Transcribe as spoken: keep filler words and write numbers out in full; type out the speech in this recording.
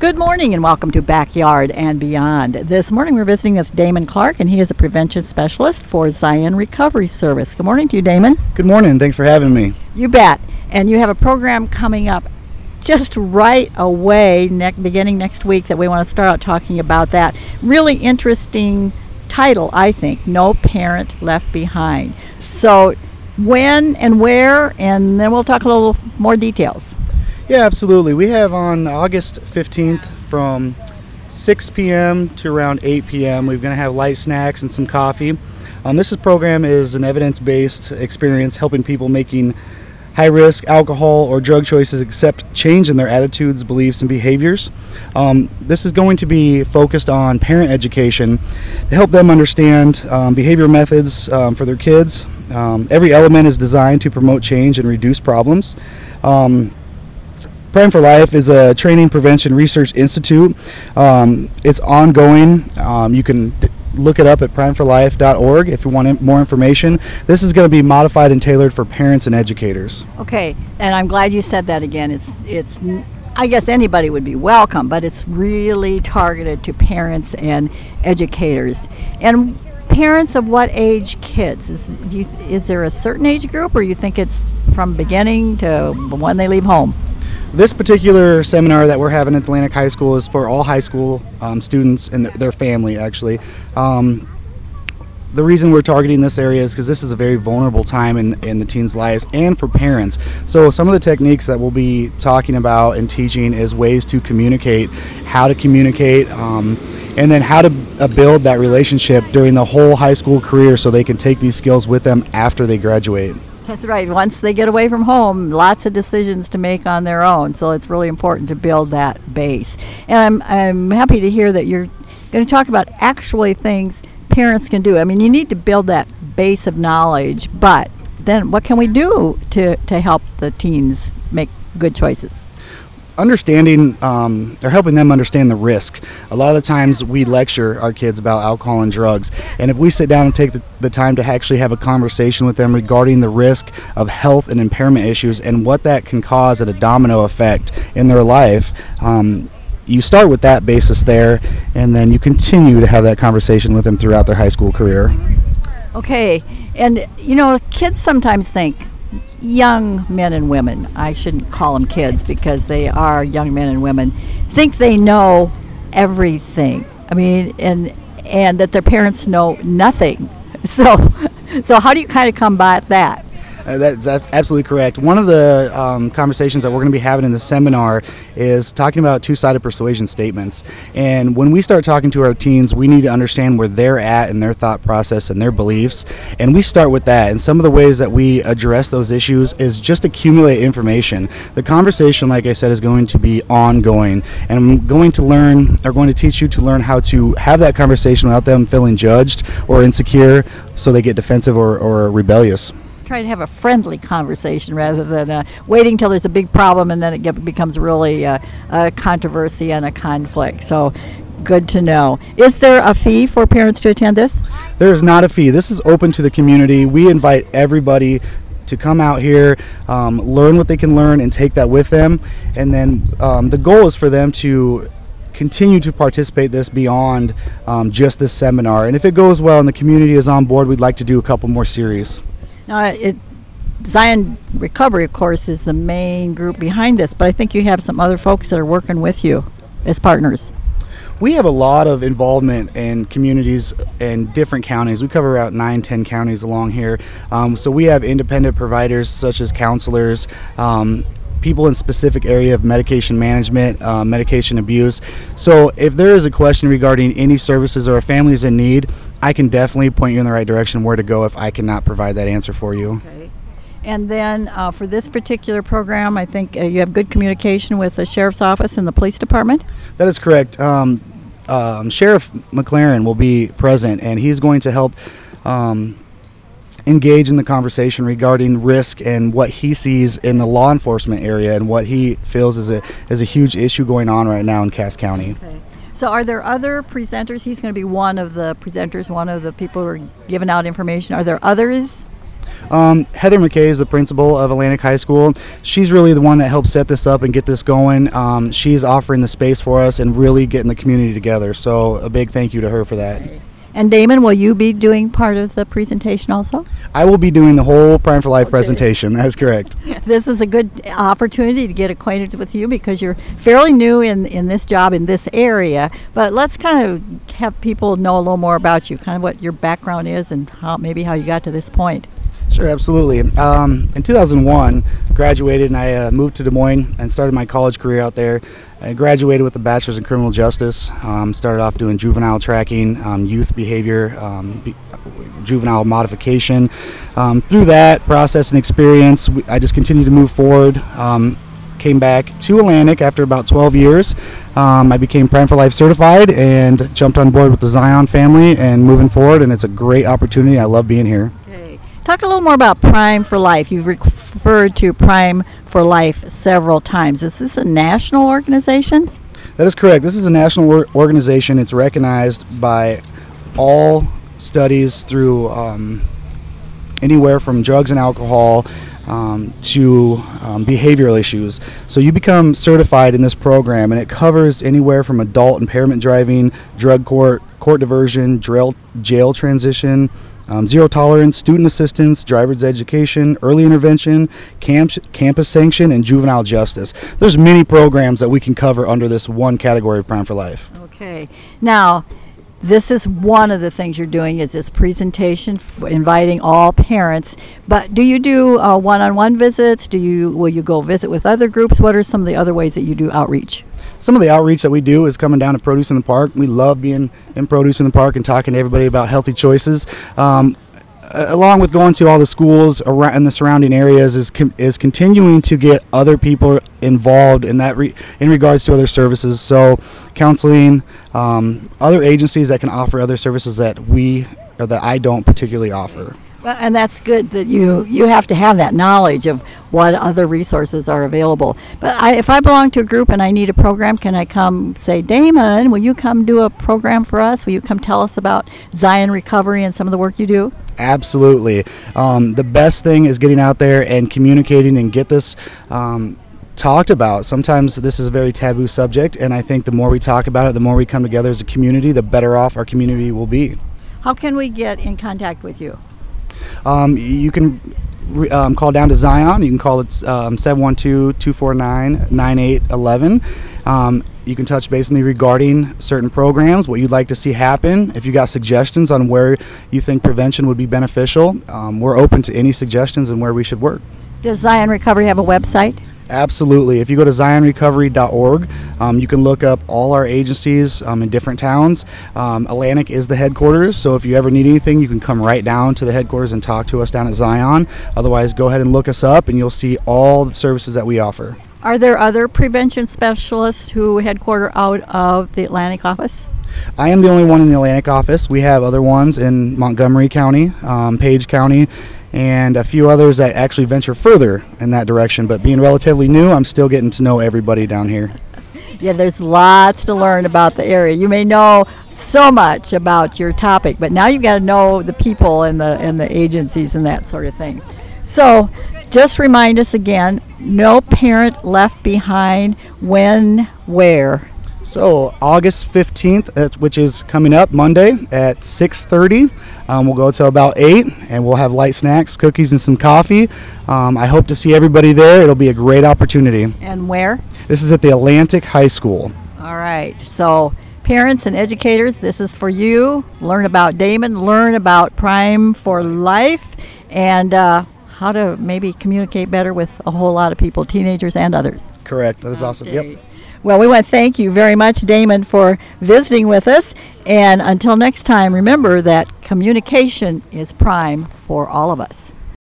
Good morning and welcome to Backyard and Beyond. This morning we're visiting with Damon Clark, and he is a prevention specialist for Zion Recovery Service. Good morning to you, Damon. Good morning. Thanks for having me. You bet. And you have a program coming up just right away, ne- beginning next week, that we want to start out talking about that. Really interesting title, I think, No Parent Left Behind. So when and where, and then we'll talk a little more details. Yeah, absolutely. We have on August fifteenth from six p.m. to around eight p.m. We're going to have light snacks and some coffee. Um, this is, program is an evidence-based experience helping people making high-risk alcohol or drug choices accept change in their attitudes, beliefs, and behaviors. Um, this is going to be focused on parent education to help them understand um, behavior methods um, for their kids. Um, every element is designed to promote change and reduce problems. Um, Prime for Life is a training prevention research institute. Um, it's ongoing. Um, you can d- look it up at prime for life dot org if you want in- more information. This is going to be modified and tailored for parents and educators. Okay, and I'm glad you said that again. It's, it's. I guess anybody would be welcome, but it's really targeted to parents and educators. And parents of what age kids? Is, do you, is there a certain age group, or you think it's from beginning to when they leave home? This particular seminar that we're having at Atlantic High School is for all high school um, students and th- their family, actually. Um, the reason we're targeting this area is because this is a very vulnerable time in, in the teens' lives and for parents. So some of the techniques that we'll be talking about and teaching is ways to communicate, how to communicate, um, and then how to uh, build that relationship during the whole high school career so they can take these skills with them after they graduate. That's right. Once they get away from home, lots of decisions to make on their own. So it's really important to build that base. And I'm I'm happy to hear that you're going to talk about actually things parents can do. I mean, you need to build that base of knowledge, but then what can we do to, to help the teens make good choices? Understanding, um, or helping them understand the risk. A lot of the times we lecture our kids about alcohol and drugs, and if we sit down and take the, the time to actually have a conversation with them regarding the risk of health and impairment issues and what that can cause at a domino effect in their life, um, you start with that basis there, and then you continue to have that conversation with them throughout their high school career. Okay, and you know, kids sometimes think, young men and women, I shouldn't call them kids because they are young men and women, think they know everything. I mean, and and that their parents know nothing. So, so how do you kind of combat that? Uh, that's absolutely correct. One of the um, conversations that we're going to be having in the seminar is talking about two-sided persuasion statements. And when we start talking to our teens, we need to understand where they're at in their thought process and their beliefs. And we start with that. And some of the ways that we address those issues is just accumulate information. The conversation, like I said, is going to be ongoing. And I'm going to learn, or going to teach you to learn how to have that conversation without them feeling judged or insecure so they get defensive or, or rebellious. Try to have a friendly conversation rather than uh, waiting till there's a big problem and then it get, becomes really uh, a controversy and a conflict. So good to know. Is there a fee for parents to attend this? There is not a fee. This is open to the community. We invite everybody to come out here, um, learn what they can learn and take that with them. And then um, the goal is for them to continue to participate this beyond um, just this seminar. And if it goes well and the community is on board, we'd like to do a couple more series. Now, it, Zion Recovery, of course, is the main group behind this, but I think you have some other folks that are working with you as partners. We have a lot of involvement in communities in different counties. We cover about nine, ten counties along here. Um, so we have independent providers such as counselors, um, people in specific area of medication management, uh, medication abuse. So if there is a question regarding any services or a family is in need, I can definitely point you in the right direction where to go if I cannot provide that answer for you. Okay. And then uh, for this particular program, I think uh, you have good communication with the Sheriff's Office and the Police Department? That is correct. Um, um, Sheriff McLaren will be present, and he's going to help um, engage in the conversation regarding risk and what he sees in the law enforcement area and what he feels is a, is a huge issue going on right now in Cass County. Okay. So are there other presenters? He's going to be one of the presenters, one of the people who are giving out information. Are there others? Um, Heather McKay is the principal of Atlantic High School. She's really the one that helped set this up and get this going. Um, she's offering the space for us and really getting the community together. So a big thank you to her for that. And Damon, will you be doing part of the presentation also? I will be doing the whole Prime for Life okay. presentation. That is correct. This is a good opportunity to get acquainted with you because you're fairly new in, in this job in this area. But let's kind of have people know a little more about you, kind of what your background is and how maybe how you got to this point. Sure, absolutely. Um, in two thousand one, graduated and I uh, moved to Des Moines and started my college career out there. I graduated with a bachelor's in criminal justice. Um, started off doing juvenile tracking, um, youth behavior, um, be, juvenile modification. Um, through that process and experience, we, I just continued to move forward. Um, came back to Atlantic after about twelve years. Um, I became Prime for Life certified and jumped on board with the Zion family and moving forward, and it's a great opportunity. I love being here. Talk a little more about Prime for Life. You've referred to Prime for Life several times. Is this a national organization? That is correct. This is a national or- organization. It's recognized by all studies through um, anywhere from drugs and alcohol um, to um, behavioral issues. So you become certified in this program, and it covers anywhere from adult impairment driving, drug court, court diversion, jail, jail transition, Um, zero tolerance, student assistance, driver's education, early intervention, camp, campus sanction, and juvenile justice. There's many programs that we can cover under this one category of Prime for Life. Okay. Now, this is one of the things you're doing is this presentation, f- inviting all parents. But do you do uh, one-on-one visits? Do you will you go visit with other groups? What are some of the other ways that you do outreach? Some of the outreach that we do is coming down to Produce in the Park. We love being in Produce in the Park and talking to everybody about healthy choices. Um, along with going to all the schools around in the surrounding areas is com- is continuing to get other people involved in that re- in regards to other services. So counseling, um, other agencies that can offer other services that we or that I don't particularly offer. Well, and that's good that you you have to have that knowledge of what other resources are available. But I, if I belong to a group and I need a program, can I come say, Damon, will you come do a program for us? Will you come tell us about Zion Recovery and some of the work you do? Absolutely. Um, the best thing is getting out there and communicating and get this um, talked about. Sometimes this is a very taboo subject, and I think the more we talk about it, the more we come together as a community, the better off our community will be. How can we get in contact with you? Um, you can re- um, call down to Zion. You can call it um, seven one two, two four nine, nine eight one one. Um, you can touch base with me regarding certain programs, what you'd like to see happen. If you got suggestions on where you think prevention would be beneficial, um, we're open to any suggestions and where we should work. Does Zion Recovery have a website? Absolutely. If you go to zion recovery dot org, um, you can look up all our agencies um, in different towns. Um, Atlantic is the headquarters, so if you ever need anything, you can come right down to the headquarters and talk to us down at Zion. Otherwise, go ahead and look us up, and you'll see all the services that we offer. Are there other prevention specialists who headquarter out of the Atlantic office? I am the only one in the Atlantic office. We have other ones in Montgomery County, um, Page County, and a few others that actually venture further in that direction. But being relatively new, I'm still getting to know everybody down here. Yeah, there's lots to learn about the area. You may know so much about your topic, but now you've got to know the people and the and the agencies and that sort of thing. So just remind us again, no parent left behind, when, where? So August fifteenth, which is coming up Monday at six thirty. Um, we'll go till about eight, and we'll have light snacks, cookies, and some coffee. Um, I hope to see everybody there. It'll be a great opportunity. And where? This is at the Atlantic High School. All right. So parents and educators, this is for you. Learn about Damon, learn about Prime for Life, and uh, how to maybe communicate better with a whole lot of people, teenagers and others. Correct. That is okay. awesome. Yep. Well, we want to thank you very much, Damon, for visiting with us. And until next time, remember that communication is prime for all of us.